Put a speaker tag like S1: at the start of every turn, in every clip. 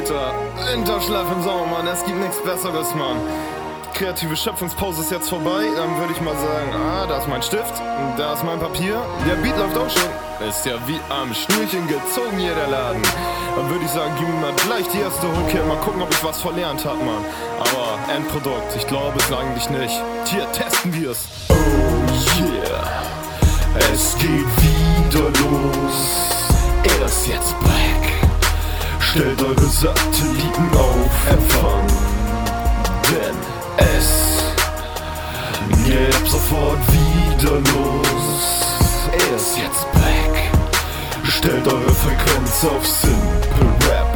S1: Alter, Winterschlaf im Sommer, Mann, es gibt nichts Besseres, Mann. Kreative Schöpfungspause ist jetzt vorbei, dann würde ich mal sagen, da ist mein Stift, da ist mein Papier, der Beat läuft auch schon. Ist ja wie am Schnürchen gezogen hier der Laden. Dann würde ich sagen, gib mir mal gleich die erste Hook hier, mal gucken, ob ich was verlernt hab, Mann. Aber Endprodukt, ich glaube es eigentlich nicht. Hier, testen wir's. Oh yeah, es geht wieder los. Er ist jetzt back. Stellt eure Satelliten auf Empfang, denn es geht ab sofort wieder los. Er ist jetzt back. Stellt eure Frequenz auf Simple Rap.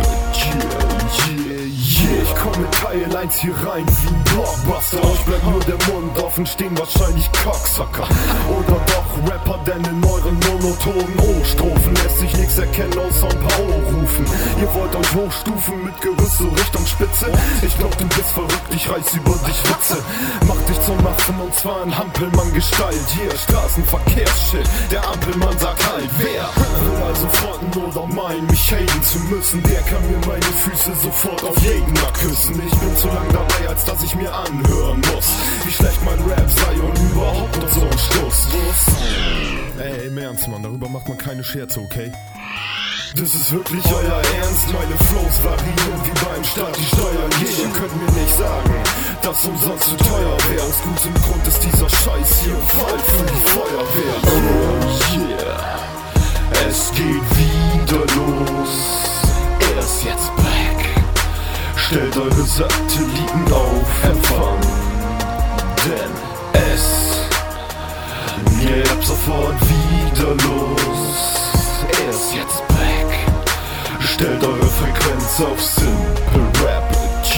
S1: Ich komme Teil 1 hier rein wie ein Blockbuster. Euch bleibt nur der Mund offen, stehen wahrscheinlich Cocksucker. Oder doch Rapper, denn in euren monotonen O-Strophen lässt sich nichts erkennen außer ein paar O-Rufen. Ihr wollt euch hochstufen mit Gerüst so Richtung Spitze. Ich glaub du bist verrückt, ich reiß über dich Witze. Mach dich zum Affen und zwar in Hampelmann-Gestalt. Hier Straßenverkehrsschild, der Ampelmann sagt halt. Wer will also fronten oder meinen, mich haten zu müssen? Der kann mir meine Füße sofort auf jeden küssen. Ich bin zu lang dabei, als dass ich mir anhören muss, wie schlecht mein Rap sei und überhaupt noch so ein Stuss. Ey, im Ernst, Mann, darüber macht man keine Scherze, okay? Das ist wirklich euer Ernst, meine Flows variieren wie beim Staat die Steuern. Ihr könnt mir nicht sagen, dass umsonst zu teuer wäre. Aus gutem Grund ist dieser Scheiß hier im Fall für die Feuerwehr. Oh yeah, es geht wieder los. Er ist jetzt back. Stellt eure Satelliten auf Empfang, denn es geht ab sofort wieder los. Er ist jetzt back. Stellt eure Frequenz auf Simple Rap.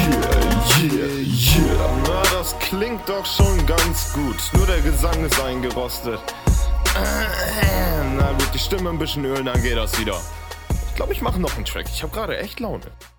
S1: Yeah. Na, das klingt doch schon ganz gut. Nur der Gesang ist eingerostet. Na gut, die Stimme ein bisschen ölen, dann geht das wieder. Ich glaube, ich mache noch einen Track. Ich habe gerade echt Laune.